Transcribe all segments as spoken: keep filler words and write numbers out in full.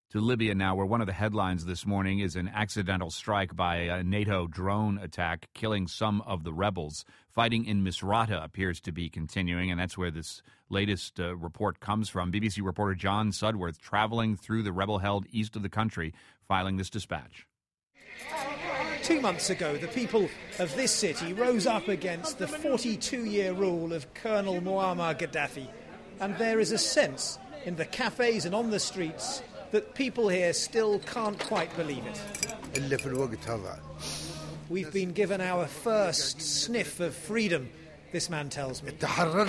To Libya now, where one of the headlines this morning is an accidental strike by a NATO drone attack, killing some of the rebels. Fighting in Misrata appears to be continuing, and that's where this latest uh, report comes from. B B C reporter John Sudworth traveling through the rebel-held east of the country, filing this dispatch. Two months ago, the people of this city rose up against the forty-two-year rule of Colonel Muammar Gaddafi. And there is a sense in the cafes and on the streets that people here still can't quite believe it. We've been given our first sniff of freedom, this man tells me. For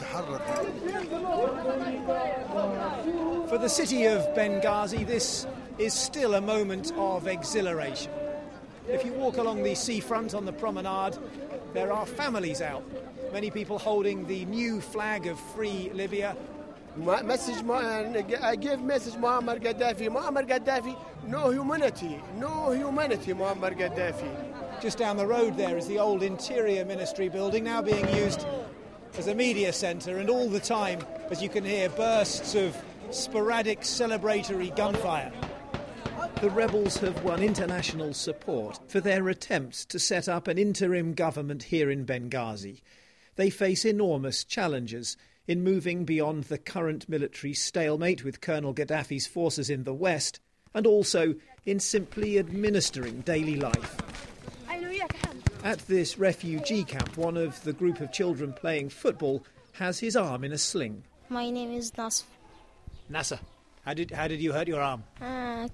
the city of Benghazi, this is still a moment of exhilaration. If you walk along the seafront on the promenade, there are families out, many people holding the new flag of free Libya. Message, I give message Muammar Gaddafi. Muammar Gaddafi, no humanity, no humanity, Muammar Gaddafi. Just down the road there is the old Interior Ministry building, now being used as a media centre, and all the time, as you can hear, bursts of sporadic celebratory gunfire. The rebels have won international support for their attempts to set up an interim government here in Benghazi. They face enormous challenges in moving beyond the current military stalemate with Colonel Gaddafi's forces in the west, and also in simply administering daily life. At this refugee camp, one of the group of children playing football has his arm in a sling. My name is Nasr. Nasser, how did, how did you hurt your arm? I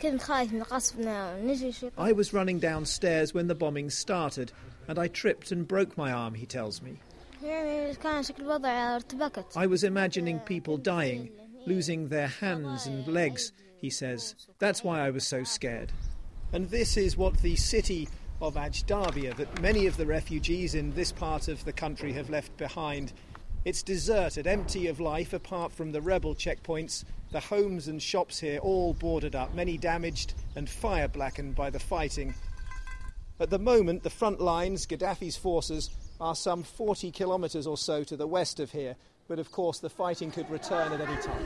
was running downstairs when the bombing started, and I tripped and broke my arm, he tells me. I was imagining people dying, losing their hands and legs, he says. That's why I was so scared. And this is what the city of Ajdabiya, that many of the refugees in this part of the country have left behind. It's deserted, empty of life, apart from the rebel checkpoints. The homes and shops here all boarded up, many damaged and fire-blackened by the fighting. At the moment, the front lines, Gaddafi's forces, are some forty kilometres or so to the west of here, but of course the fighting could return at any time.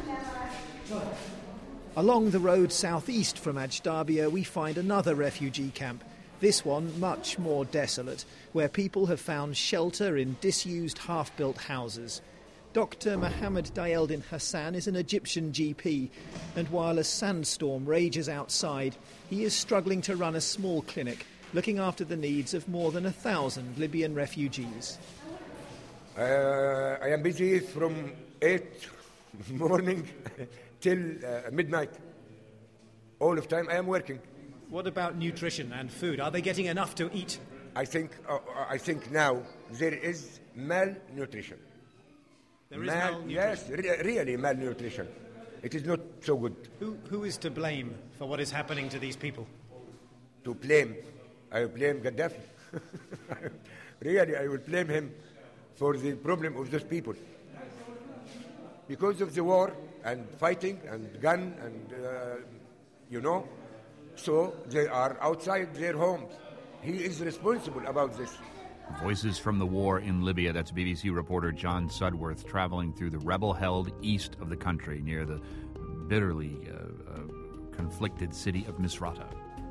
Along the road southeast from Ajdabiya, we find another refugee camp, this one much more desolate, where people have found shelter in disused half-built houses. Doctor Mohammed Dayeldin Hassan is an Egyptian G P, and while a sandstorm rages outside, he is struggling to run a small clinic, looking after the needs of more than a thousand Libyan refugees. Uh, I am busy from eight morning till uh, midnight. All of time I am working. What about nutrition and food? Are they getting enough to eat? I think uh, I think now there is malnutrition. There is Mal- malnutrition? Yes, re- really malnutrition. It is not so good. Who, who is to blame for what is happening to these people? To blame? I blame Gaddafi. Really, I will blame him for the problem of those people. Because of the war and fighting and gun and, uh, you know, so they are outside their homes. He is responsible about this. Voices from the war in Libya. That's B B C reporter John Sudworth traveling through the rebel-held east of the country near the bitterly uh, uh, conflicted city of Misrata.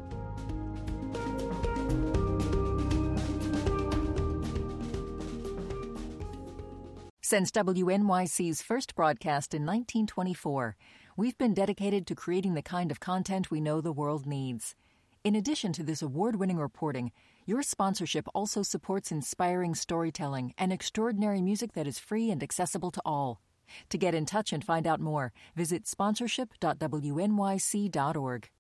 Since W N Y C's first broadcast in nineteen twenty-four, we've been dedicated to creating the kind of content we know the world needs. In addition to this award-winning reporting, your sponsorship also supports inspiring storytelling and extraordinary music that is free and accessible to all. To get in touch and find out more, visit sponsorship dot w n y c dot org.